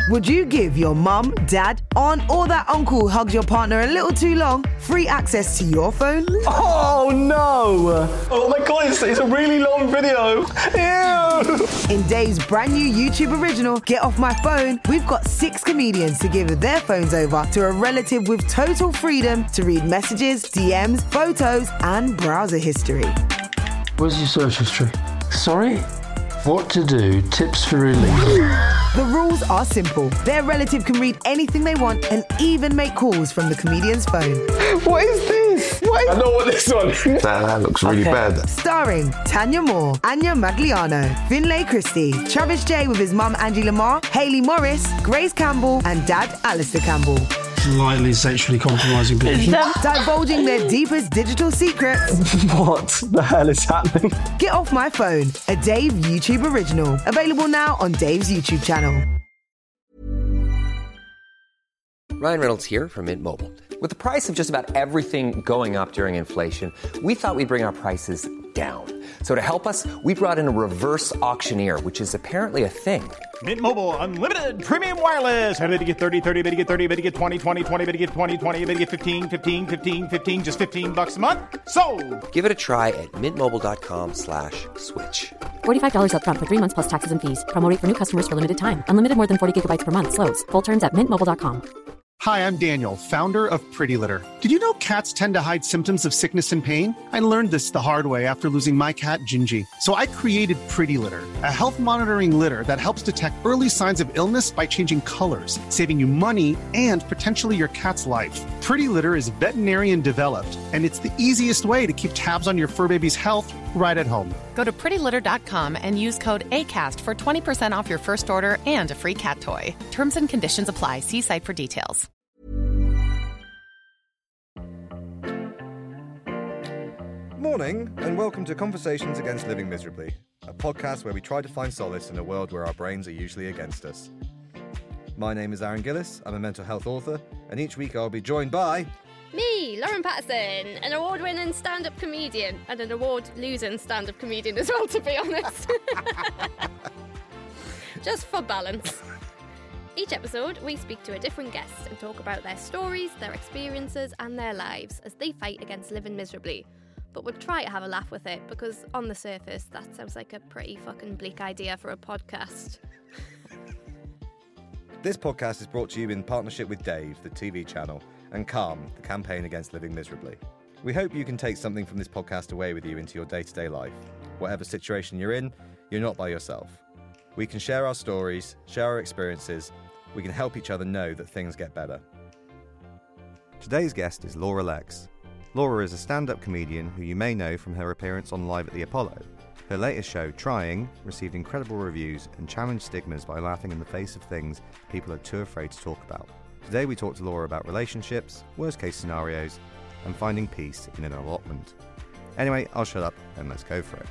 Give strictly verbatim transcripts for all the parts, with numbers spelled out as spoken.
Would you give your mum, dad, aunt, or that uncle who hugs your partner a little too long free access to your phone? Oh no! Oh my god, it's, it's a really long video. Ew! In Dave's brand new YouTube original, Get Off My Phone, we've got six comedians to give their phones over to a relative with total freedom to read messages, D Ms, photos, and browser history. Where's your search history? Sorry? What to do, tips for relief. The rules are simple. Their relative can read anything they want and even make calls from the comedian's phone. What is this? What is... I know what this one is. That, that looks really Okay. bad. Starring Tanya Moore, Anya Magliano, Finlay Christie, Travis J with his mum Angie Lamar, Hayley Morris, Grace Campbell, and dad Alistair Campbell. Slightly sexually compromising people. Divulging their deepest digital secrets. What the hell is happening? Get Off My Phone, a Dave YouTube original. Available now on Dave's YouTube channel. Ryan Reynolds here from Mint Mobile. With the price of just about everything going up during inflation, we thought we'd bring our prices down. So to help us, we brought in a reverse auctioneer, which is apparently a thing. Mint Mobile Unlimited Premium Wireless. How to get thirty, thirty, how to get thirty, how to get twenty, twenty, twenty, how to get twenty, twenty, how to get fifteen, fifteen, fifteen, fifteen, just fifteen bucks a month? Sold! Give it a try at mintmobile.com slash switch. forty-five dollars up front for three months plus taxes and fees. Promo rate for new customers for limited time. Unlimited more than forty gigabytes per month. Slows full terms at mint mobile dot com. Hi, I'm Daniel, founder of Pretty Litter. Did you know cats tend to hide symptoms of sickness and pain? I learned this the hard way after losing my cat, Gingy. So I created Pretty Litter, a health monitoring litter that helps detect early signs of illness by changing colors, saving you money and potentially your cat's life. Pretty Litter is veterinarian developed, and it's the easiest way to keep tabs on your fur baby's health right at home. Go to pretty litter dot com and use code ACAST for twenty percent off your first order and a free cat toy. Terms and conditions apply. See site for details. Morning, and welcome to Conversations Against Living Miserably, a podcast where we try to find solace in a world where our brains are usually against us. My name is Aaron Gillis, I'm a mental health author, and each week I'll be joined by... Me, Lauren Patterson, an award-winning stand-up comedian, and an award-losing stand-up comedian as well, to be honest. Just for balance. Each episode, we speak to a different guest and talk about their stories, their experiences, and their lives as they fight against living miserably. But we'll try to have a laugh with it, because on the surface, that sounds like a pretty fucking bleak idea for a podcast. This podcast is brought to you in partnership with Dave, the T V channel, and Calm, the campaign against living miserably. We hope you can take something from this podcast away with you into your day-to-day life. Whatever situation you're in, you're not by yourself. We can share our stories, share our experiences. We can help each other know that things get better. Today's guest is Laura Lex. Laura is a stand-up comedian who you may know from her appearance on Live at the Apollo. Her latest show, Trying, received incredible reviews and challenged stigmas by laughing in the face of things people are too afraid to talk about. Today we talk to Laura about relationships, worst-case scenarios, and finding peace in an allotment. Anyway, I'll shut up and let's go for it.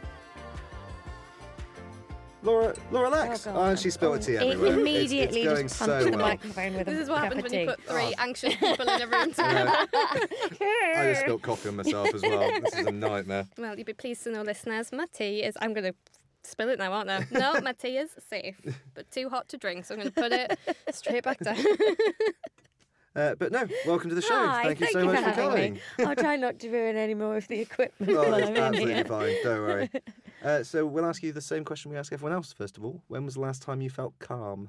Laura, Laura Lex. Oh, Oh, and she spilled tea everywhere. It immediately it's, it's going just so punched the well. microphone with this a is what cup happens of when you tea. put three Oh. anxious people in a room together. I just spilled coffee on myself as well. This is a nightmare. Well, you'd be pleased to know, listeners, my tea is... I'm going to spill it now, aren't I? No, my tea is safe, but too hot to drink, so I'm going to put it straight back down. Uh, but no, welcome to the show. Hi, thank you thank so you much for for having coming. me. I'll try not to ruin any more of the equipment. Oh, while it's I'm in absolutely here. fine. Don't worry. Uh, so we'll ask you the same question we ask everyone else. First of all, when was the last time you felt calm?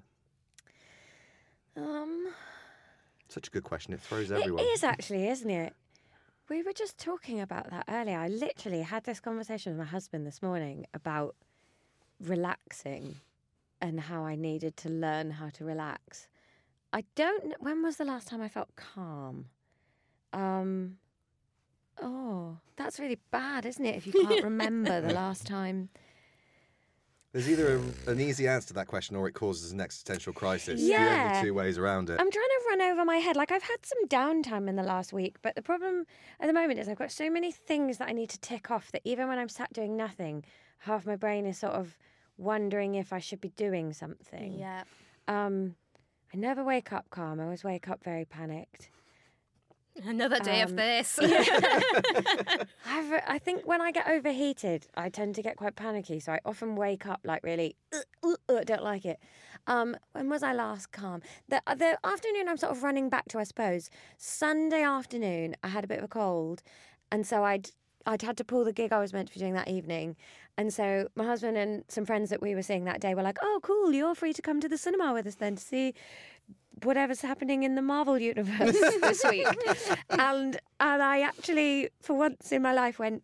Um, Such a good question. It throws it everyone. is actually, isn't it? We were just talking about that earlier. I literally had this conversation with my husband this morning about relaxing and how I needed to learn how to relax. I don't know. When was the last time I felt calm? Um, oh, that's really bad, isn't it? If you can't remember the last time. There's either a, an easy answer to that question or it causes an existential crisis. Yeah. The only two ways around it. I'm trying to run over my head. Like, I've had some downtime in the last week, but the problem at the moment is I've got so many things that I need to tick off that even when I'm sat doing nothing, half my brain is sort of wondering if I should be doing something. Yeah. Um, I never wake up calm. I always wake up very panicked. Another day Um, of this. I've, I think when I get overheated, I tend to get quite panicky. So I often wake up like really, uh, uh, uh, don't like it. Um, when was I last calm? The, the afternoon I'm sort of running back to, I suppose. Sunday afternoon, I had a bit of a cold. And so I'd I'd had to pull the gig I was meant to be doing that evening. And so my husband and some friends that we were seeing that day were like, oh, cool, you're free to come to the cinema with us then to see whatever's happening in the Marvel universe this week. And and I actually, for once in my life, went,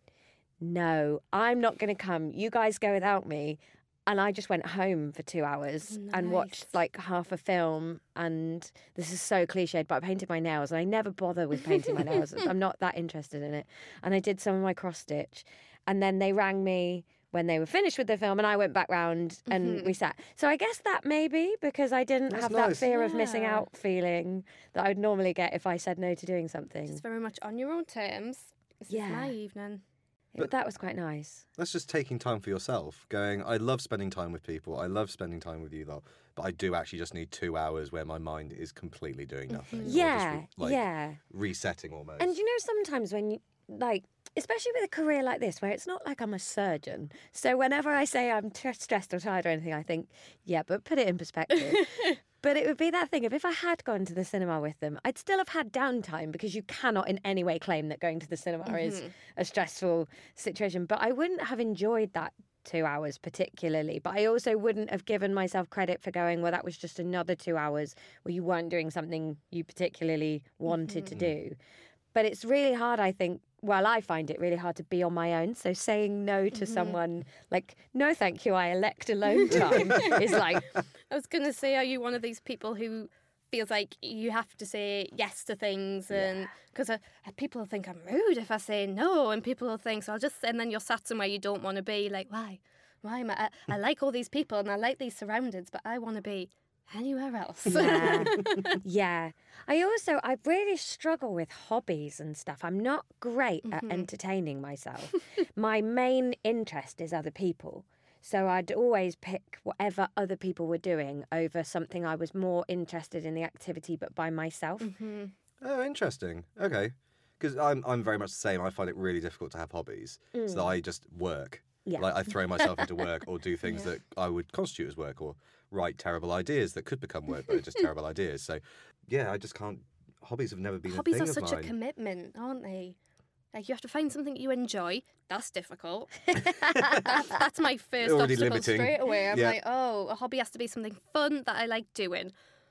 no, I'm not going to come. You guys go without me. And I just went home for two hours Nice. and watched like half a film. And this is so cliched, but I painted my nails. And I never bother with painting my nails. I'm not that interested in it. And I did some of my cross stitch. And then they rang me when they were finished with the film, and I went back round and Mhm. we sat. So I guess that maybe because I didn't That's have nice. that fear of missing Yeah. out feeling that I would normally get if I said no to doing something. Just very much on your own terms. This Yeah. is my evening. It- that was quite nice. That's just taking time for yourself. Going, I love spending time with people. I love spending time with you lot. But I do actually just need two hours where my mind is completely doing nothing. or just Yeah, re- like, yeah. resetting almost. And you know, sometimes when you, like, especially with a career like this, where it's not like I'm a surgeon. So whenever I say I'm t- stressed or tired or anything, I think, yeah, but put it in perspective. But it would be that thing of if I had gone to the cinema with them, I'd still have had downtime because you cannot in any way claim that going to the cinema is Mhm. a stressful situation. But I wouldn't have enjoyed that two hours particularly. But I also wouldn't have given myself credit for going, well, that was just another two hours where you weren't doing something you particularly wanted to do. But it's really hard, I think. Well, I find it really hard to be on my own. So saying no to someone, like, no, thank you, I elect alone time, is like, I was going to say, are you one of these people who feels like you have to say yes to things? And because uh, people will think I'm rude if I say no, and people will think, so I'll just, and then you're sat somewhere you don't want to be, like, why? Why am I? I, I like all these people and I like these surroundings, but I want to be anywhere else. yeah. yeah. I also, I really struggle with hobbies and stuff. I'm not great at entertaining myself. My main interest is other people. So I'd always pick whatever other people were doing over something I was more interested in the activity, but by myself. Mm-hmm. Oh, interesting. Okay. Because I'm, I'm very much the same. I find it really difficult to have hobbies. Mm. So I just work. Yeah. Like I throw myself into work or do things that I would constitute as work or write terrible ideas that could become work, but are just terrible ideas. So, yeah, I just can't. Hobbies have never been Hobbies a thing are of such mine. a commitment, aren't they? Like, you have to find something you enjoy. That's difficult. that's, that's my first Already obstacle limiting. straight away. I'm Yeah. like, oh, a hobby has to be something fun that I like doing.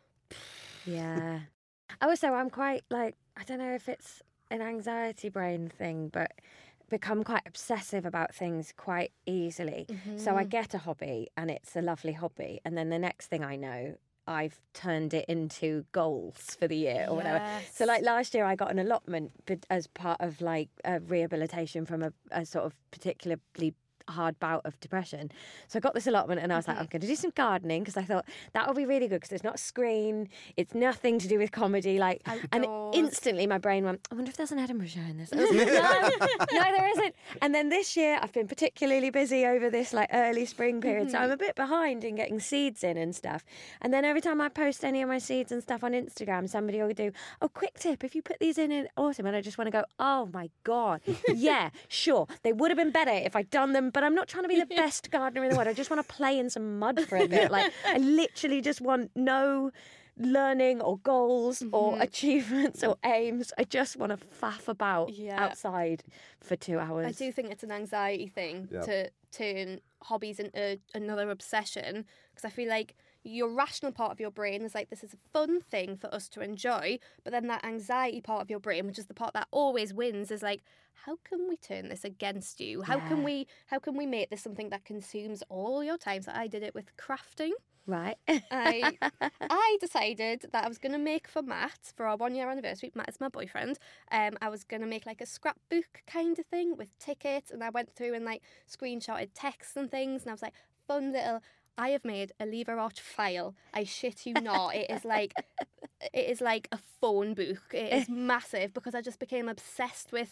Yeah. Also, I'm quite like, I don't know if it's an anxiety brain thing, but become quite obsessive about things quite easily. So I get a hobby and it's a lovely hobby. And then the next thing I know, I've turned it into goals for the year or whatever. So like last year I got an allotment but as part of like a rehabilitation from a, a sort of particularly hard bout of depression. So I got this allotment and I was like, I'm going to do some gardening because I thought that would be really good because it's not a screen, it's nothing to do with comedy. Like, and Outdoors. instantly my brain went, I wonder if there's an Edinburgh show in this. I was like, no, no, there isn't. And then this year I've been particularly busy over this like early spring period, so I'm a bit behind in getting seeds in and stuff. And then every time I post any of my seeds and stuff on Instagram, somebody will do, oh, quick tip, if you put these in in autumn, and I just want to go, oh my God, yeah, sure, they would have been better if I'd done them, but I'm not trying to be the best gardener in the world. I just want to play in some mud for a bit. Like, I literally just want no learning or goals or achievements or aims. I just want to faff about Yeah. outside for two hours. I do think it's an anxiety thing Yeah. to turn hobbies into another obsession, because I feel like your rational part of your brain is like, this is a fun thing for us to enjoy, but then that anxiety part of your brain, which is the part that always wins, is like, how can we turn this against you? How can Yeah. we how can we make this something that consumes all your time? So I did it with crafting. Right. I I decided that I was going to make for Matt, for our one year anniversary. Matt is my boyfriend. Um, I was going to make like a scrapbook kind of thing with tickets, and I went through and like screenshotted texts and things, and I was like, fun little. I have made a Lever Arch file. I shit you not. It is like it is like a phone book. It is massive because I just became obsessed with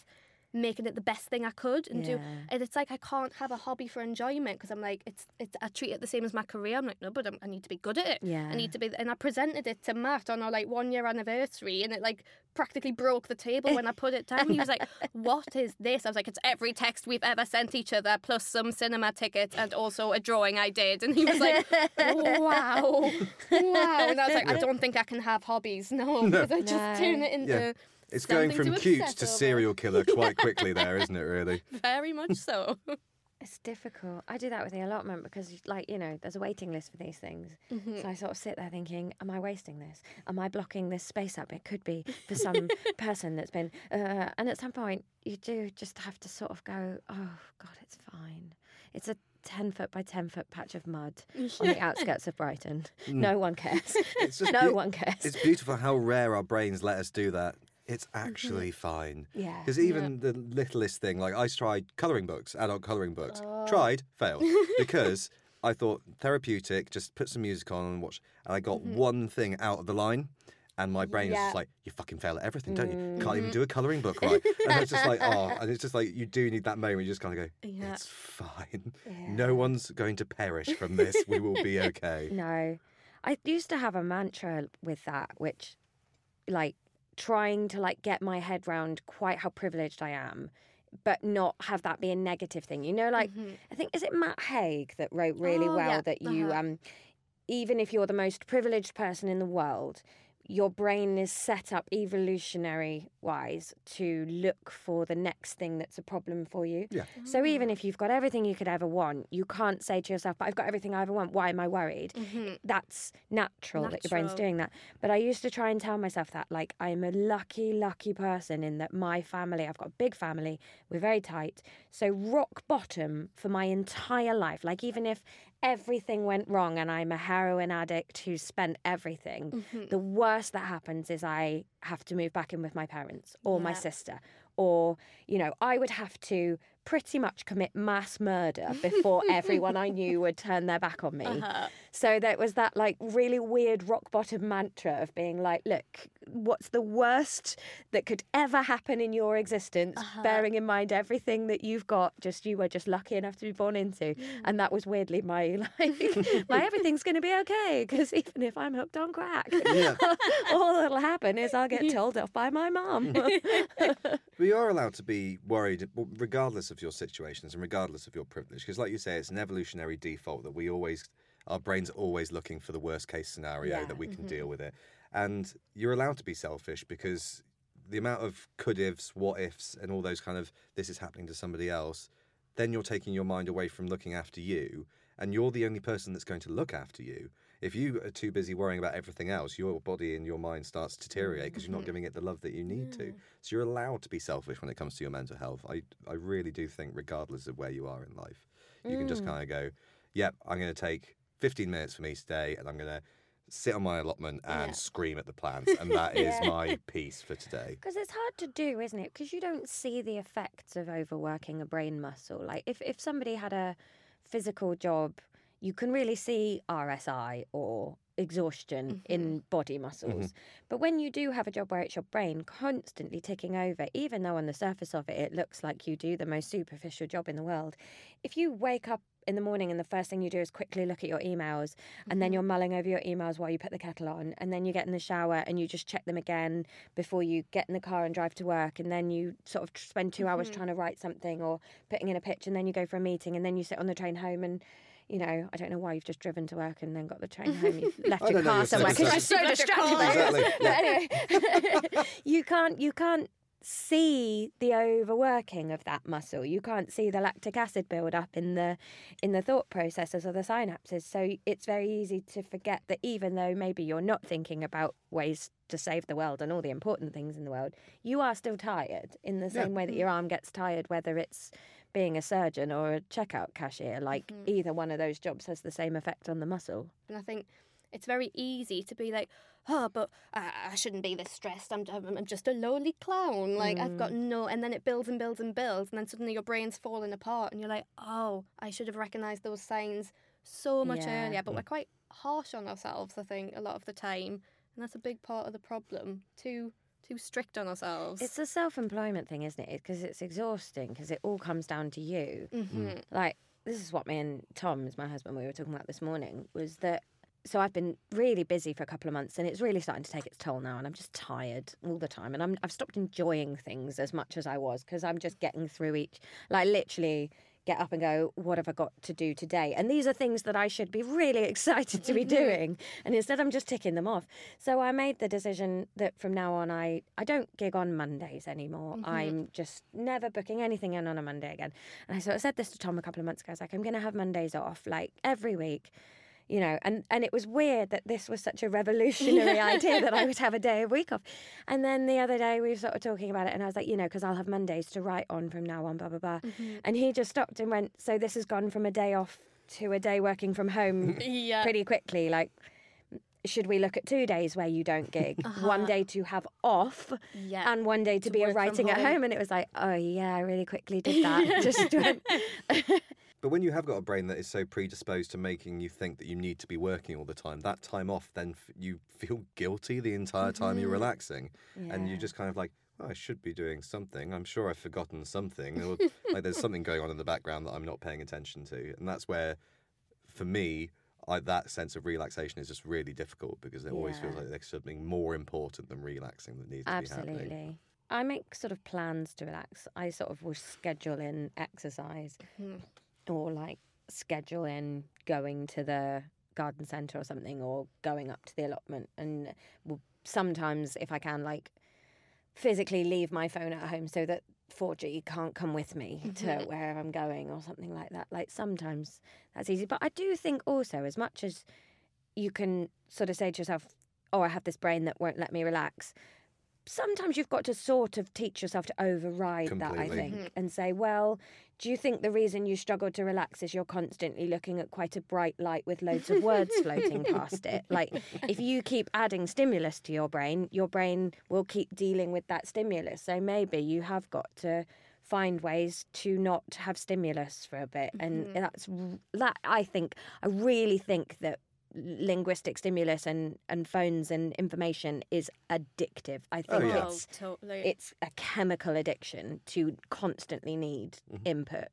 making it the best thing I could and do. Yeah. And it's like I can't have a hobby for enjoyment because I'm like, it's it's. I treat it the same as my career. I'm like, no, but I'm, I need to be good at it. Yeah. I need to be. And I presented it to Matt on our like one year anniversary, and it like practically broke the table when I put it down. He was like, "What is this?" I was like, "It's every text we've ever sent each other, plus some cinema tickets, and also a drawing I did." And he was like, "Wow, wow!" And I was like, "I don't think I can have hobbies, no, because I just No. turn it into." Yeah. It's going something from to cute obsess to over. serial killer quite quickly there, isn't it, really? Very much so. It's difficult. I do that with the allotment because, like, you know, there's a waiting list for these things. Mhm. So I sort of sit there thinking, am I wasting this? Am I blocking this space up? It could be for some person that's been... Uh, and at some point, you do just have to sort of go, oh, God, it's fine. It's a ten foot by ten foot patch of mud on the outskirts of Brighton. No one cares. It's just no beau- one cares. It's beautiful how rare our brains let us do that. It's actually fine. Yeah. Because even the littlest thing, like I tried colouring books, adult colouring books. Tried, failed. Because I thought therapeutic, just put some music on and watch. And I got one thing out of the line. And my brain was Yeah. just like, you fucking fail at everything, don't you? Can't even do a colouring book right. And it's just like, oh, and it's just like, you do need that moment. You just kind of go, Yeah. it's fine. No one's going to perish from this. We will be okay. No. I used to have a mantra with that, which, like, trying to, like, get my head round quite how privileged I am, but not have that be a negative thing. You know, like, I think, is it Matt Haig that wrote really Oh, well yeah. that you, Uh-huh. um, even if you're the most privileged person in the world, your brain is set up evolutionary wise to look for the next thing that's a problem for you. Yeah. So even if you've got everything you could ever want, you can't say to yourself, but I've got everything I ever want, why am I worried? That's natural, that your brain's Natural. doing that. But I used to try and tell myself that, like, I'm a lucky, lucky person in that my family, I've got a big family, we're very tight. So rock bottom for my entire life, like even if everything went wrong and I'm a heroin addict who spent everything, the worst that happens is I have to move back in with my parents or my Yeah. sister. Or, you know, I would have to pretty much commit mass murder before everyone I knew would turn their back on me. Uh-huh. So there was that, like, really weird rock bottom mantra of being like, look, what's the worst that could ever happen in your existence, Uh-huh. bearing in mind everything that you've got, just you were just lucky enough to be born into. And that was weirdly my, like, my everything's going to be okay, because even if I'm hooked on crack, Yeah. all that'll happen is I'll get told off by my mum. We are allowed to be worried regardless of your situations and regardless of your privilege. Because like you say, it's an evolutionary default that we always, our brains are always looking for the worst case scenario Yeah. that we can deal with it. And you're allowed to be selfish because the amount of could ifs, what ifs, and all those kind of this is happening to somebody else, then you're taking your mind away from looking after you. And you're the only person that's going to look after you. If you are too busy worrying about everything else, your body and your mind starts to deteriorate because you're not giving it the love that you need to. So you're allowed to be selfish when it comes to your mental health. I, I really do think, regardless of where you are in life, you can just kind of go, yep, I'm going to take fifteen minutes for me today and I'm going to sit on my allotment and Yeah. scream at the plants. And that is my piece for today. Because it's hard to do, isn't it? Because you don't see the effects of overworking a brain muscle. Like, if, if somebody had a physical job, you can really see R S I or exhaustion in body muscles. But when you do have a job where it's your brain constantly ticking over, even though on the surface of it, it looks like you do the most superficial job in the world, if you wake up in the morning and the first thing you do is quickly look at your emails, and then you're mulling over your emails while you put the kettle on, and then you get in the shower and you just check them again before you get in the car and drive to work, and then you sort of spend two hours trying to write something or putting in a pitch, and then you go for a meeting, and then you sit on the train home and, you know, I don't know why you've just driven to work and then got the train home. You've left I your don't know car your somewhere because you're so circumstances. distracted. by it. Exactly, But anyway, you can't you can't see the overworking of that muscle. You can't see the lactic acid build up in the in the thought processes or the synapses. So it's very easy to forget that even though maybe you're not thinking about ways to save the world and all the important things in the world, you are still tired in the same way that your arm gets tired, whether it's being a surgeon or a checkout cashier. Like, either one of those jobs has the same effect on the muscle. And I think it's very easy to be like, oh, but I, I shouldn't be this stressed. I'm, I'm I'm just a lonely clown. Like, I've got no... And then it builds and builds and builds. And then suddenly your brain's falling apart. And you're like, oh, I should have recognised those signs so much Yeah. earlier. But we're quite harsh on ourselves, I think, a lot of the time. And that's a big part of the problem. Too too strict on ourselves. It's a self-employment thing, isn't it? Because it's exhausting, because it all comes down to you. Mm-hmm. Like, this is what me and Tom, as my husband, we were talking about this morning, was that, so I've been really busy for a couple of months and it's really starting to take its toll now, and I'm just tired all the time, and I'm, I've stopped enjoying things as much as I was, because I'm just getting through each, like literally get up and go, what have I got to do today? And these are things that I should be really excited to be doing, and instead I'm just ticking them off. So I made the decision that from now on I, I don't gig on Mondays anymore. Mm-hmm. I'm just never booking anything in on a Monday again. And I sort of said this to Tom a couple of months ago. I was like, I'm going to have Mondays off, like every week. You know, and, and it was weird that this was such a revolutionary idea that I would have a day a week off. And then the other day we were sort of talking about it, and I was like, you know, because I'll have Mondays to write on from now on, blah, blah, blah. Mm-hmm. And he just stopped and went, so this has gone from a day off to a day working from home Yeah. pretty quickly. Like, should we look at two days where you don't gig? Uh-huh. One day to have off Yeah. and one day to, To be work a from writing at home. home. And it was like, oh, yeah, I really quickly did that. Just went... But when you have got a brain that is so predisposed to making you think that you need to be working all the time, that time off, then f- you feel guilty the entire time you're relaxing. And you're just kind of like, oh, I should be doing something. I'm sure I've forgotten something. Or, like there's something going on in the background that I'm not paying attention to. And that's where, for me, I, that sense of relaxation is just really difficult, because it always Yeah. feels like there's something more important than relaxing that needs to be happening. Absolutely. I make sort of plans to relax. I sort of will schedule in exercise or like schedule in going to the garden centre or something, or going up to the allotment, and will sometimes, if I can, like physically leave my phone at home so that four G can't come with me to wherever I'm going or something like that. Like sometimes that's easy. But I do think also, as much as you can sort of say to yourself, oh, I have this brain that won't let me relax, sometimes you've got to sort of teach yourself to override that, I Completely. think, and say, well, do you think the reason you struggle to relax is you're constantly looking at quite a bright light with loads of words floating past it? Like, if you keep adding stimulus to your brain, your brain will keep dealing with that stimulus. So maybe you have got to find ways to not have stimulus for a bit. And that's that. I think, I really think that linguistic stimulus and, and phones and information is addictive. I think Oh, yeah. it's Oh, totally. it's a chemical addiction to constantly need input.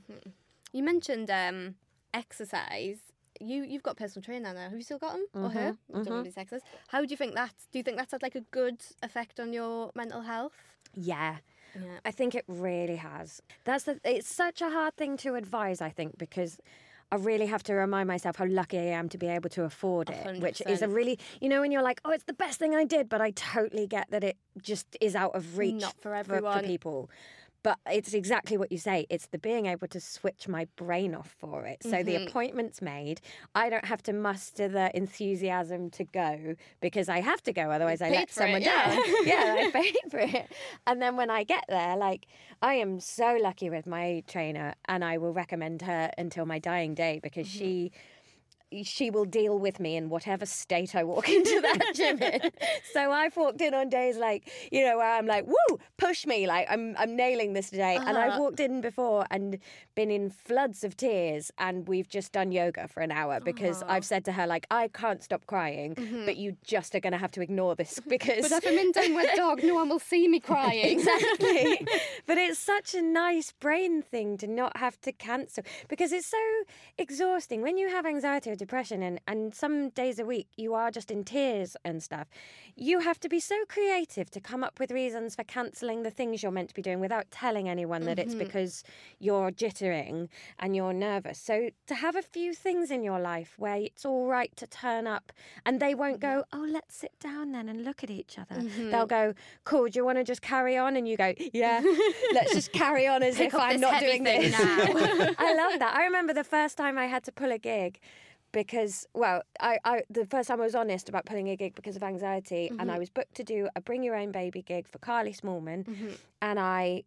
You mentioned um, exercise. You you've got a personal trainer now. Have you still got him or her? Don't know these exercises. How do you think that? Do you think that's had like a good effect on your mental health? Yeah. Yeah. I think it really has. That's the, it's such a hard thing to advise, I think, because I really have to remind myself how lucky I am to be able to afford it, one hundred which is a percent. really, you know, when you're like, oh, it's the best thing I did, but I totally get that it just is out of reach Not for for, everyone. people. But it's exactly what you say. It's the being able to switch my brain off for it. So the appointment's made. I don't have to muster the enthusiasm to go because I have to go. Otherwise, I paid let for it, someone yeah. down. Yeah, I paid for it. And then when I get there, like, I am so lucky with my trainer, and I will recommend her until my dying day, because she... she will deal with me in whatever state I walk into that gym in. So I've walked in on days like, you know, where I'm like, woo, push me, like I'm I'm nailing this today. And I've walked in before and been in floods of tears, and we've just done yoga for an hour because I've said to her, like, I can't stop crying, but you just are going to have to ignore this because... But if I'm in down with dog, no one will see me crying. Exactly. But it's such a nice brain thing to not have to cancel, because it's so exhausting when you have anxiety or depression, and, and some days a week you are just in tears and stuff. You have to be so creative to come up with reasons for cancelling the things you're meant to be doing without telling anyone that it's because you're jittering and you're nervous. So to have a few things in your life where it's all right to turn up, and they won't go, oh, let's sit down then and look at each other. They'll go, cool, do you want to just carry on? And you go, yeah, let's just carry on as Pick if up I'm this not heavy doing thing this. now. I love that. I remember the first time I had to pull a gig because, well, I, I the first time I was honest about pulling a gig because of anxiety, Mm-hmm. and I was booked to do a Bring Your Own Baby gig for Carly Smallman, and I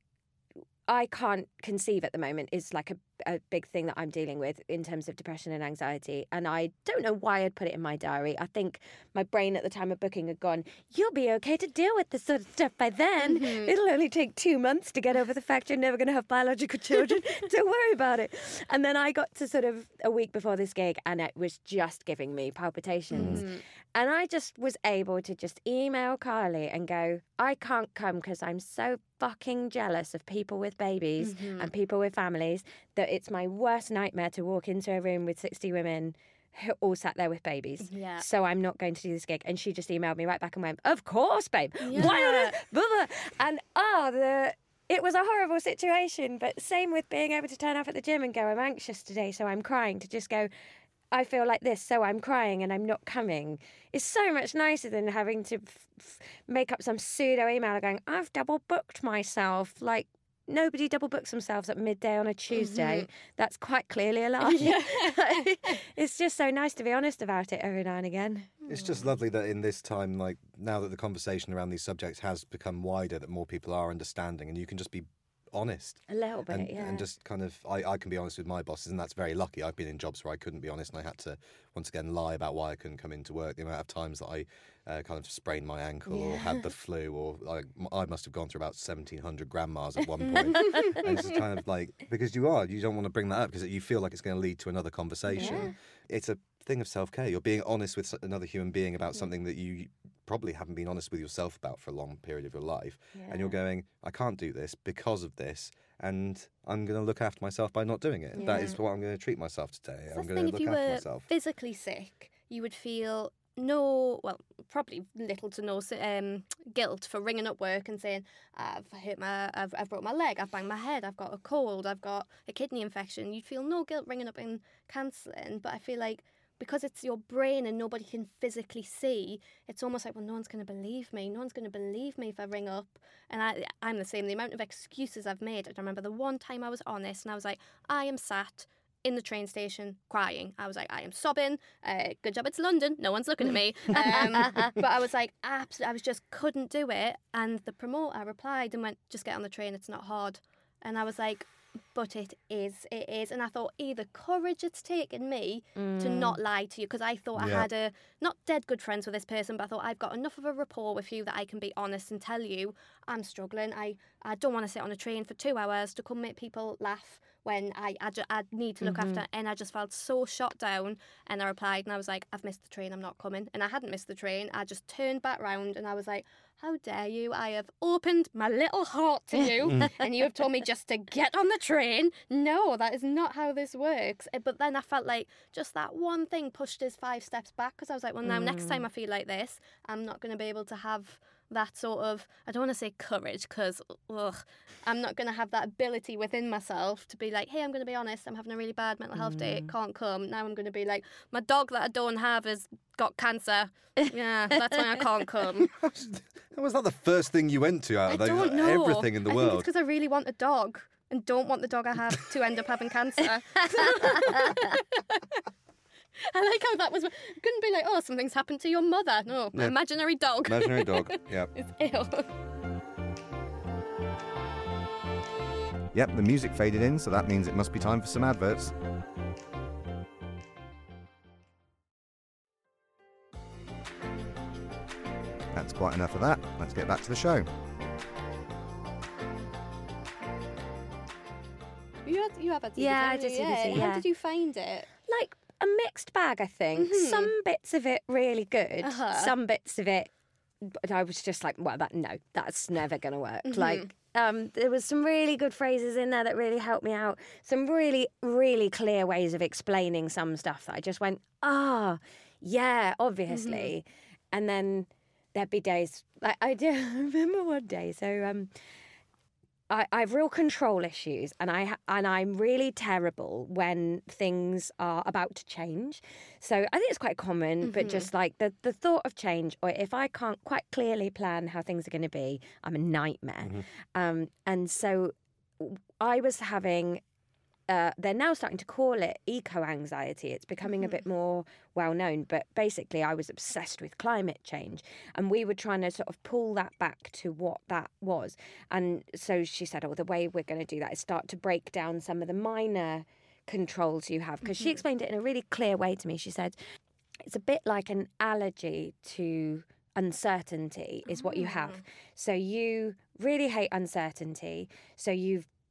I can't conceive at the moment is like a, a big thing that I'm dealing with in terms of depression and anxiety. And I don't know why I'd put it in my diary. I think my brain at the time of booking had gone, you'll be okay to deal with this sort of stuff by then. Mm-hmm. It'll only take two months to get over the fact you're never going to have biological children. Don't worry about it. And then I got to sort of a week before this gig, and it was just giving me palpitations. Mm-hmm. And I just was able to just email Carly and go, I can't come because I'm so fucking jealous of people with babies Mhm. and people with families that it's my worst nightmare to walk into a room with sixty women who all sat there with babies. Yeah. So I'm not going to do this gig. And she just emailed me right back and went, of course, babe. Yeah. Why on earth? Blah, blah. And oh, the... It was a horrible situation, but same with being able to turn up at the gym and go, I'm anxious today, so I'm crying, to just go, I feel like this, so I'm crying and I'm not coming. It's so much nicer than having to f- f- make up some pseudo email going, I've double booked myself. Like, nobody double books themselves at midday on a Tuesday. Mhm. That's quite clearly a lie. Yeah. It's just so nice to be honest about it every now and again. It's just lovely that in this time, like now that the conversation around these subjects has become wider, that more people are understanding, and you can just be honest. A little bit, and, yeah. and just kind of, I, I can be honest with my bosses, and that's very lucky. I've been in jobs where I couldn't be honest, and I had to, once again, lie about why I couldn't come into work. The amount of times that I uh, kind of sprained my ankle or had the flu, or like, I must have gone through about seventeen hundred grandmas at one point. And it's just kind of like, because you are, you don't want to bring that up because you feel like it's going to lead to another conversation. Yeah. It's a thing of self-care. You're being honest with another human being about something that you probably haven't been honest with yourself about for a long period of your life. Yeah. And you're going, I can't do this because of this, and I'm going to look after myself by not doing it. Yeah. That is what I'm going to treat myself today. So I'm that's the going thing, to if look you after were myself. physically sick, you would feel no, well, probably little to no um, guilt for ringing up work and saying, I've hit my, I've, I've broke my leg, I've banged my head, I've got a cold, I've got a kidney infection. You'd feel no guilt ringing up and cancelling, but I feel like because it's your brain and nobody can physically see, it's almost like, well, no one's going to believe me. No one's going to believe me if I ring up. And I, I'm the same. The amount of excuses I've made. I remember the one time I was honest and I was like, I am sat in the train station crying. I was like, I am sobbing. Uh, good job it's London. No one's looking at me. Um, but I was like, absolutely, I was just couldn't do it. And the promoter replied and went, just get on the train. It's not hard. And I was like, but it is, it is. And I thought either courage it's taken me Mm. to not lie to you, because I thought Yeah. I had a, not dead good friends with this person, but I thought I've got enough of a rapport with you that I can be honest and tell you I'm struggling. I, I don't want to sit on a train for two hours to come make people laugh when I, I, ju- I need to look Mhm. after. And I just felt so shot down. And I replied and I was like, I've missed the train, I'm not coming. And I hadn't missed the train. I just turned back round and I was like, how dare you? I have opened my little heart to you and you have told me just to get on the train. No, that is not how this works. Uh, But then I felt like just that one thing pushed us five steps back, because I was like, well, now next time I feel like this, I'm not going to be able to have that sort of, I don't want to say courage, because I'm not going to have that ability within myself to be like, hey, I'm going to be honest, I'm having a really bad mental health day, it can't come. Now I'm going to be like, my dog that I don't have has got cancer. Yeah, that's why I can't come. Was that the first thing you went to out I of the- don't know. everything in the I world? think it's because I really want a dog and don't want the dog I have to end up having cancer. I like how that was. Couldn't be like, oh, something's happened to your mother. No, Yeah. imaginary dog. Imaginary dog, yeah. It's ill. Yep, the music faded in, so that means it must be time for some adverts. That's quite enough of that. Let's get back to the show. You had, you have had Yeah, I T did B T, T B T, How yeah. did you find it? Like a mixed bag, I think. Mhm. Some bits of it really good. Uh-huh. Some bits of it, but I was just like, well, that no, that's never going to work. Mhm. Like, um, there was some really good phrases in there that really helped me out. Some really, really clear ways of explaining some stuff that I just went, ah, yeah, obviously. And then there'd be days like I do remember one day. So um, I, I have real control issues, and I ha- and I'm really terrible when things are about to change. So I think it's quite common, but Mhm. just like the the thought of change, or if I can't quite clearly plan how things are going to be, I'm a nightmare. Um, and so I was having. Uh, they're now starting to call it eco-anxiety. It's becoming a bit more well-known, but basically I was obsessed with climate change, and we were trying to sort of pull that back to what that was. And so she said, oh, the way we're going to do that is start to break down some of the minor controls you have, because she Mhm. explained it in a really clear way to me. She said, it's a bit like an allergy to uncertainty is what you have. So you really hate uncertainty, so you've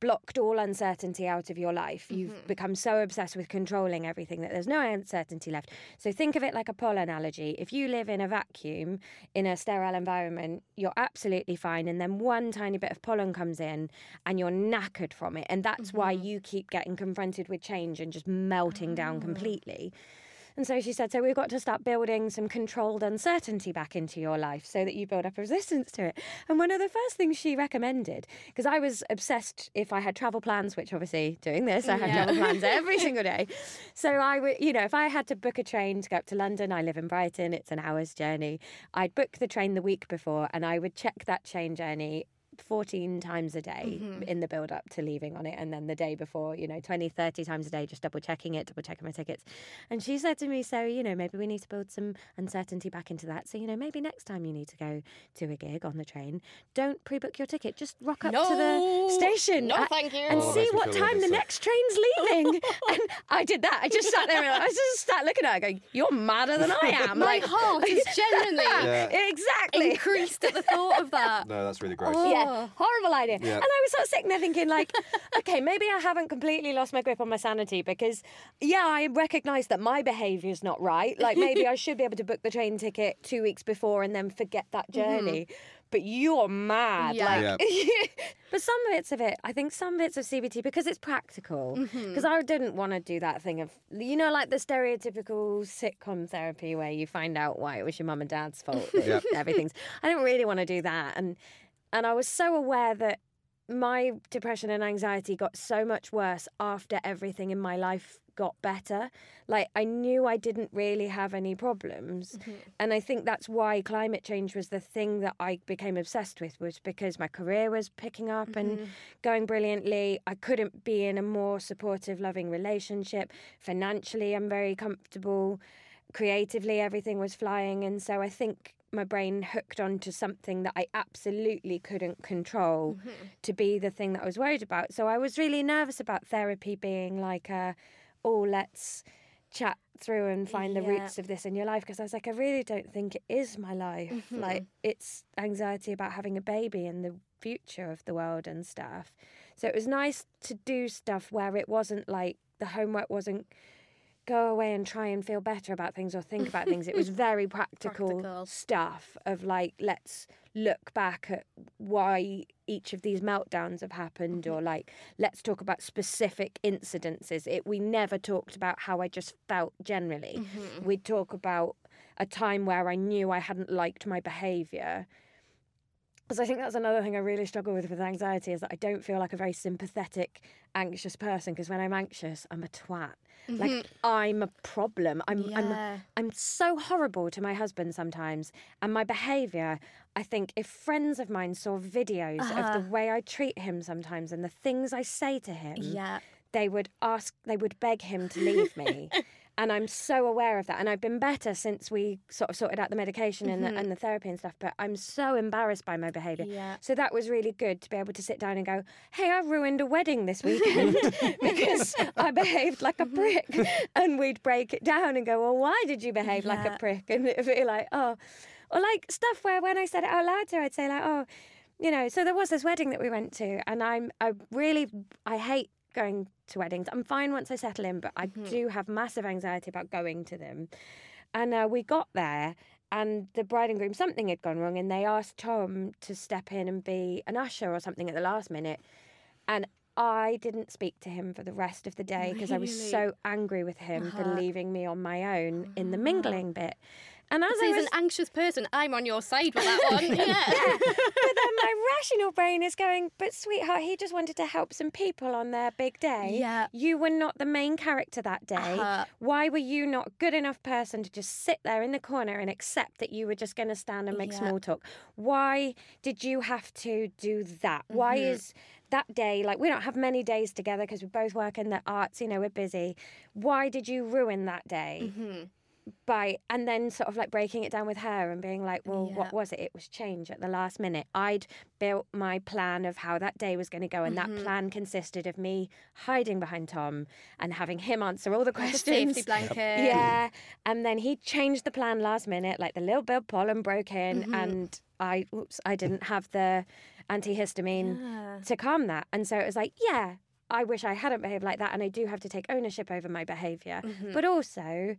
blocked all uncertainty out of your life. You've Mhm. become so obsessed with controlling everything that there's no uncertainty left. So think of it like a pollen analogy. If you live in a vacuum, in a sterile environment, you're absolutely fine. And then one tiny bit of pollen comes in and you're knackered from it. And that's why you keep getting confronted with change and just melting down completely. And so she said, so we've got to start building some controlled uncertainty back into your life so that you build up a resistance to it. And one of the first things she recommended, because I was obsessed if I had travel plans, which obviously doing this, I had Yeah. travel plans every single day. So I would, you know, if I had to book a train to go up to London, I live in Brighton, it's an hour's journey. I'd book the train the week before and I would check that train journey fourteen times a day Mhm. in the build up to leaving on it, and then the day before, you know, twenty, thirty times a day, just double checking it, double checking my tickets. And she said to me, so, you know, maybe we need to build some uncertainty back into that. So, you know, maybe next time you need to go to a gig on the train, don't pre-book your ticket, just rock up to the No. station No, a- thank you. and Oh, that see makes me what feel time really the sick. next train's leaving. And I did that. I just sat there and I was just sat looking at her going, you're madder than I am. My Like, heart is genuinely Yeah. exactly increased at the thought of that. No, that's really gross. Yeah, horrible idea. Yeah. And I was sort of sitting there thinking, like, okay, maybe I haven't completely lost my grip on my sanity because, yeah, I recognise that my behaviour's not right. Like, maybe I should be able to book the train ticket two weeks before and then forget that journey. But you're mad. Yeah. Like, but some bits of it, I think some bits of C B T, because it's practical, Mhm. because I didn't want to do that thing of, you know, like the stereotypical sitcom therapy where you find out why it was your mum and dad's fault. that Yep. Everything's. I didn't really want to do that. And And I was so aware that my depression and anxiety got so much worse after everything in my life got better. Like, I knew I didn't really have any problems. And I think that's why climate change was the thing that I became obsessed with, was because my career was picking up and going brilliantly. I couldn't be in a more supportive, loving relationship. Financially, I'm very comfortable. Creatively, everything was flying. And so I think my brain hooked onto something that I absolutely couldn't control to be the thing that I was worried about. So I was really nervous about therapy being like a, oh, let's chat through and find the Yeah. roots of this in your life, because I was like, I really don't think it is my life. Mhm. Like, it's anxiety about having a baby and the future of the world and stuff. So it was nice to do stuff where it wasn't like the homework wasn't go away and try and feel better about things or think about things. It was very practical, Practical. stuff of like, let's look back at why each of these meltdowns have happened, or like, let's talk about specific incidences. It we never talked about how I just felt generally. Mhm. We'd talk about a time where I knew I hadn't liked my behaviour. Because I think that's another thing I really struggle with with anxiety, is that I don't feel like a very sympathetic, anxious person. Because when I'm anxious, I'm a twat. Like, Mhm. I'm a problem. I'm, I'm Yeah. I'm so horrible to my husband sometimes. And my behaviour, I think if friends of mine saw videos Uh-huh. of the way I treat him sometimes and the things I say to him, Yeah. they would ask, they would beg him to leave me. And I'm so aware of that. And I've been better since we sort of sorted out the medication and, Mhm. the, and the therapy and stuff. But I'm so embarrassed by my behaviour. Yeah. So that was really good to be able to sit down and go, hey, I ruined a wedding this weekend because I behaved like a prick. And we'd break it down and go, well, why did you behave like Yeah. a prick? And it'd be like, oh, or like stuff where when I said it out loud to her, I'd say like, oh, you know, so there was this wedding that we went to, and I'm, I really, I hate going to weddings. I'm fine once I settle in, but I do have massive anxiety about going to them. And uh, we got there, and the bride and groom, something had gone wrong, and they asked Tom to step in and be an usher or something at the last minute. And I didn't speak to him for the rest of the day because I was Really? so angry with him for Uh-huh. leaving me on my own in the mingling bit. And as So I as was an anxious person, I'm on your side with that one. Yeah. but then my rational brain is going, but sweetheart, he just wanted to help some people on their big day. Yeah. You were not the main character that day. Uh-huh. Why were you not a good enough person to just sit there in the corner and accept that you were just going to stand and make Yeah. small talk? Why did you have to do that? Why Mhm. is that day, like, we don't have many days together because we both work in the arts, you know, we're busy. Why did you ruin that day? Mhm. by and then sort of like breaking it down with her and being like, well, Yeah. what was it? It was change at the last minute. I'd built my plan of how that day was going to go, and Mm-hmm. that plan consisted of me hiding behind Tom and having him answer all the The questions. safety blanket. Yeah, and then he changed the plan last minute, like the little bit of pollen broke in, Mm-hmm. and I, oops, I didn't have the antihistamine Yeah. to calm that, and so it was like, yeah, I wish I hadn't behaved like that, and I do have to take ownership over my behaviour, Mm-hmm. but also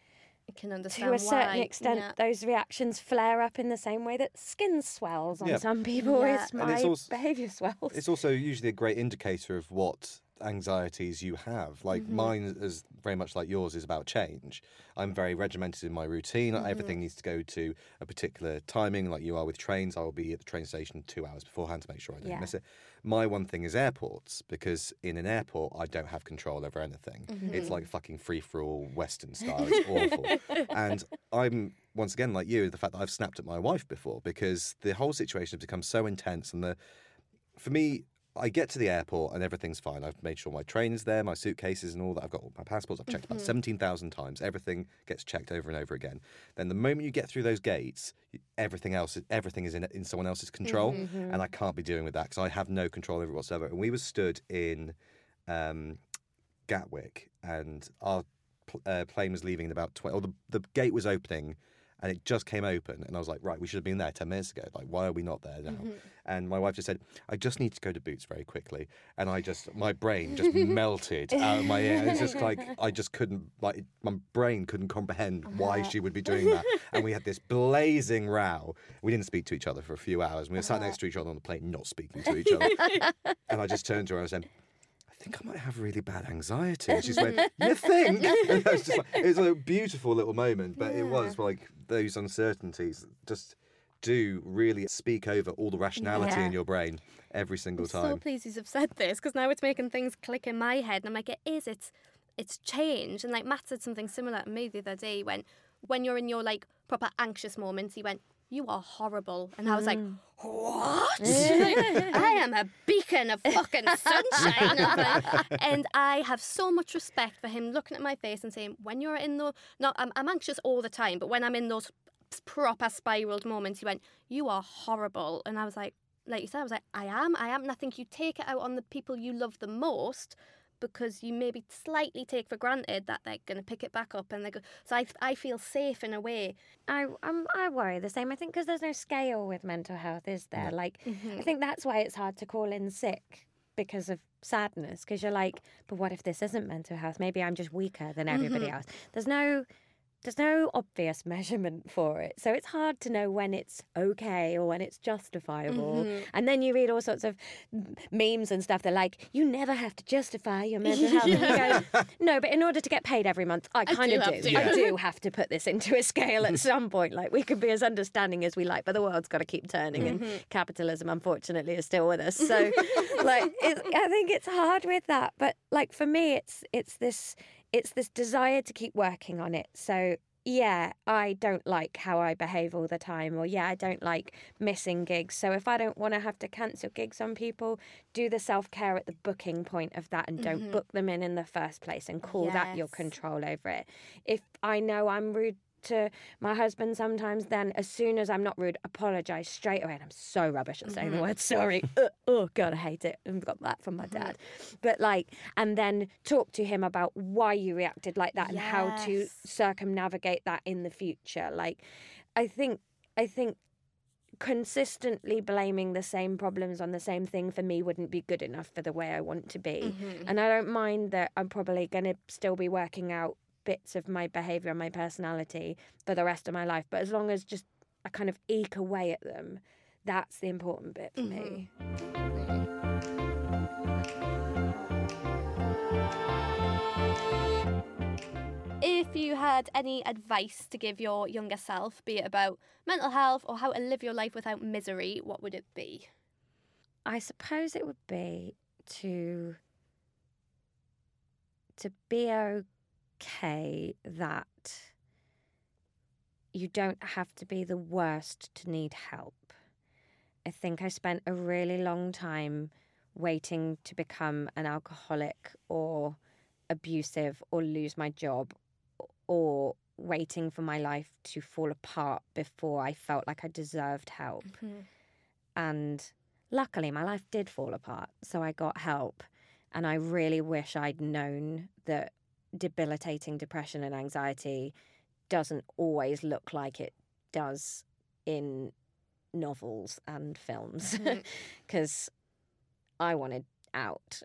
I can understand to a certain why. extent, Yeah. those reactions flare up in the same way that skin swells on Yeah. some people. Yeah. It's And my it's also- behaviour swells. It's also usually a great indicator of what anxieties you have. Like Mm-hmm. mine is very much like yours, is about change. I'm very regimented in my routine. Mm-hmm. Everything needs to go to a particular timing, like you are with trains. I will be at the train station two hours beforehand to make sure I don't Yeah. miss it. My one thing is airports, because in an airport I don't have control over anything. Mm-hmm. It's like fucking free-for-all Western style. It's awful. And I'm, once again, like you, the fact that I've snapped at my wife before, because the whole situation has become so intense. And the for me, I get to the airport and everything's fine. I've made sure my train is there, my suitcases and all that. I've got all my passports. I've checked about seventeen thousand times. Everything gets checked over and over again. Then the moment you get through those gates, y- everything else, everything is in, in someone else's control. And I can't be dealing with that because I have no control over it whatsoever. And we were stood in um, Gatwick, and our pl- uh, plane was leaving in about twenty, or the, the gate was opening, and it just came open, and I was like, right, we should have been there ten minutes ago. Like, why are we not there now? Mm-hmm. And my wife just said, I just need to go to Boots very quickly. And I just, my brain just melted out of my ear. And it's just like, I just couldn't, like, my brain couldn't comprehend why she would be doing that. And we had this blazing row. We didn't speak to each other for a few hours. We were sat next to each other on the plane, not speaking to each other. And I just turned to her and I said, I think I might have really bad anxiety. And she's went, you think? And I was just like, it was a beautiful little moment, but it was like those uncertainties just do really speak over all the rationality Yeah. in your brain every single I'm so time. pleased you've said this, because now it's making things click in my head, and I'm like, it is. It's it's change. And like Matt said something similar to me the other day when when you're in your like proper anxious moments, he went, you are horrible. And I was like, what? I am a beacon of fucking sunshine. And, like, and I have so much respect for him looking at my face and saying, when you're in the, not, I'm, I'm anxious all the time, but when I'm in those proper spiraled moments, he went, you are horrible. And I was like, like you said, I was like, I am, I am. And I think you take it out on the people you love the most, because you maybe slightly take for granted that they're going to pick it back up, and they go. So I, I feel safe in a way. I um, I worry the same. I think because there's no scale with mental health, is there? Like, I think that's why it's hard to call in sick, because of sadness. Because you're like, but what if this isn't mental health? Maybe I'm just weaker than everybody else. There's no, there's no obvious measurement for it, so it's hard to know when it's okay or when it's justifiable. And then you read all sorts of m- memes and stuff. They're like, you never have to justify your mental health. And you go, no, but in order to get paid every month, I kind do of have do. to. I do have to put this into a scale at some point. Like, we can be as understanding as we like, but the world's got to keep turning, and capitalism, unfortunately, is still with us. So, like, it's, I think it's hard with that. But like for me, it's it's this it's this desire to keep working on it. So. Yeah, I don't like how I behave all the time, or yeah, I don't like missing gigs. So if I don't want to have to cancel gigs on people, do the self-care at the booking point of that, and don't book them in in the first place, and call that your Yes. control over it. If I know I'm rude to my husband sometimes, then as soon as I'm not rude, apologise straight away. And I'm so rubbish at saying the word sorry. Uh, oh, God, I hate it. I've got that from my dad. But like, and then talk to him about why you reacted like that and how to Yes. circumnavigate that in the future. Like, I think, I think consistently blaming the same problems on the same thing for me wouldn't be good enough for the way I want to be. And I don't mind that I'm probably going to still be working out bits of my behaviour and my personality for the rest of my life, but as long as just I kind of eke away at them, that's the important bit for me. If you had any advice to give your younger self, be it about mental health or how to live your life without misery, what would it be? I suppose it would be to to be okay that you don't have to be the worst to need help. I think I spent a really long time waiting to become an alcoholic or abusive or lose my job or waiting for my life to fall apart before I felt like I deserved help. Mm-hmm. And luckily, my life did fall apart, so I got help. And I really wish I'd known that debilitating depression and anxiety doesn't always look like it does in novels and films. Because mm-hmm. I wanted out.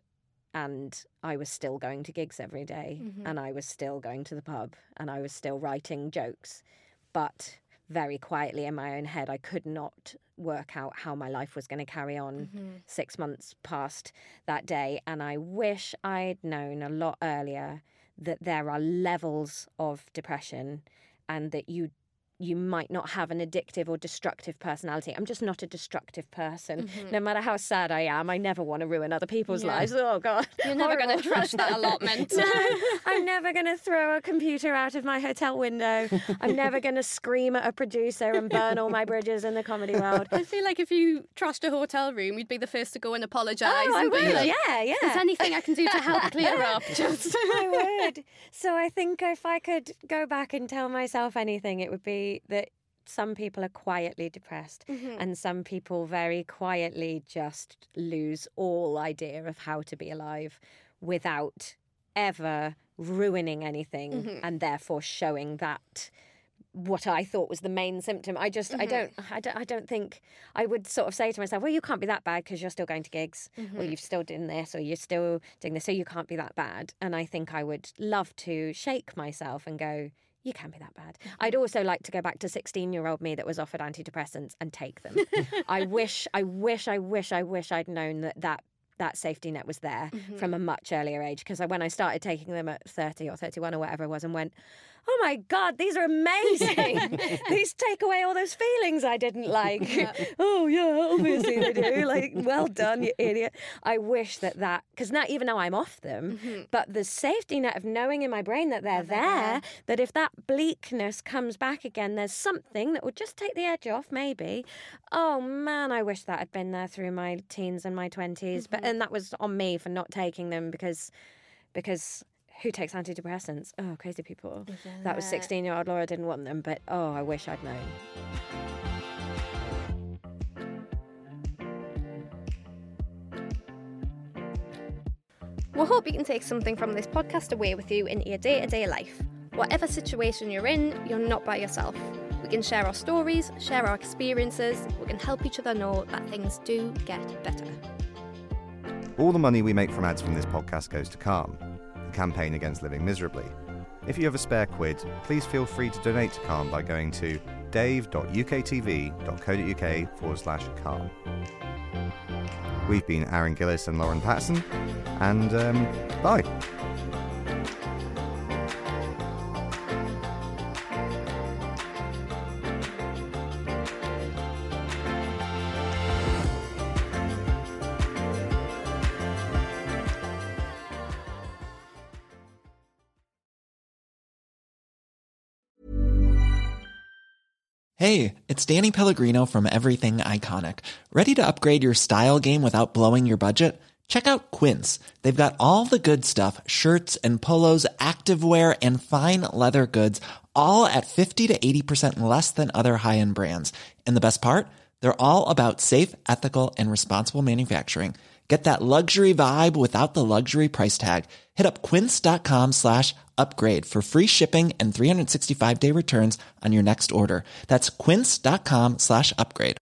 And I was still going to gigs every day, mm-hmm. and I was still going to the pub, and I was still writing jokes. But very quietly in my own head, I could not work out how my life was going to carry on mm-hmm. six months past that day. And I wish I'd known a lot earlier that there are levels of depression and that you you might not have an addictive or destructive personality. I'm just not a destructive person. Mm-hmm. No matter how sad I am, I never want to ruin other people's yeah. lives. Oh, God. You're never going to trash that allotment. No, I'm never going to throw a computer out of my hotel window. I'm never going to scream at a producer and burn all my bridges in the comedy world. I feel like if you trashed a hotel room, you'd be the first to go and apologise. Oh, I and would. Like, yeah, yeah. If there's anything I can do to help clear up, just... I would. So I think if I could go back and tell myself anything, it would be that some people are quietly depressed mm-hmm. and some people very quietly just lose all idea of how to be alive without ever ruining anything mm-hmm. and therefore showing that what I thought was the main symptom. I just, mm-hmm. I don't, I don't, I don't think I would sort of say to myself, well, you can't be that bad because you're still going to gigs mm-hmm. or you've still doing this or you're still doing this, so you can't be that bad. And I think I would love to shake myself and go, you can be that bad. Mm-hmm. I'd also like to go back to sixteen-year-old me that was offered antidepressants and take them. I wish, I wish, I wish, I wish I'd known that that, that safety net was there mm-hmm. from a much earlier age. Because when I started taking them at thirty or thirty-one or whatever it was and went, oh my God, these are amazing. These take away all those feelings I didn't like. Yeah. Oh, yeah, obviously they do. Like, well done, you idiot. I wish that that, because now, even though I'm off them, mm-hmm. but the safety net of knowing in my brain that they're there, there, that if that bleakness comes back again, there's something that would just take the edge off, maybe. Oh, man, I wish that had been there through my teens and my twenties. Mm-hmm. But and that was on me for not taking them because because... Who takes antidepressants? Oh, crazy people. Isn't that was sixteen-year-old Laura didn't want them, but oh, I wish I'd known. We hope you can take something from this podcast away with you into your day-to-day life. Whatever situation you're in, you're not by yourself. We can share our stories, share our experiences. We can help each other know that things do get better. All the money we make from ads from this podcast goes to Calm, campaign against living miserably. If you have a spare quid, please feel free to donate to Calm by going to dave.uktv.co.uk forward slash calm. We've been Aaron Gillis and Lauren Patterson, and um, bye. Hey, it's Danny Pellegrino from Everything Iconic. Ready to upgrade your style game without blowing your budget? Check out Quince. They've got all the good stuff, shirts and polos, activewear, and fine leather goods, all at fifty to eighty percent less than other high-end brands. And the best part? They're all about safe, ethical, and responsible manufacturing. Get that luxury vibe without the luxury price tag. Hit up quince.com slash upgrade for free shipping and three sixty-five day returns on your next order. That's quince.com slash upgrade.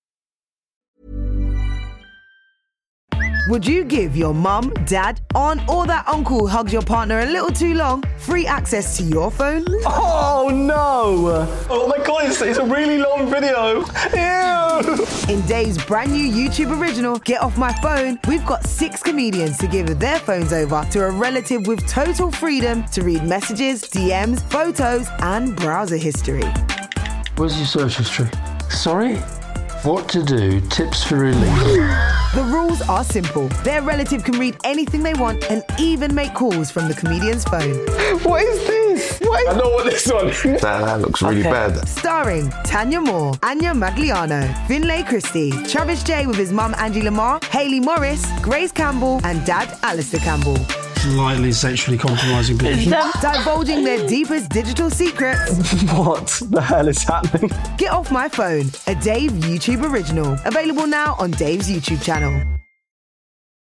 Would you give your mum, dad, aunt, or that uncle who hugs your partner a little too long free access to your phone? Oh, no! Oh, my God, it's, it's a really long video. Ew! In Dave's brand new YouTube original, Get Off My Phone, we've got six comedians to give their phones over to a relative with total freedom to read messages, D Ms, photos, and browser history. Where's your search history? Sorry? What to do, tips for relief. The rules are simple. Their relative can read anything they want and even make calls from the comedian's phone. What is this? What is... I know what this one is. That, that looks really okay. bad. Starring Tanya Moore, Anya Magliano, Finlay Christie, Travis J with his mum Angie Lamar, Hayley Morris, Grace Campbell, and Dad Alistair Campbell. Slightly sexually compromising people. Divulging their deepest digital secrets. What the hell is happening? Get Off My Phone, a Dave YouTube original. Available now on Dave's YouTube channel.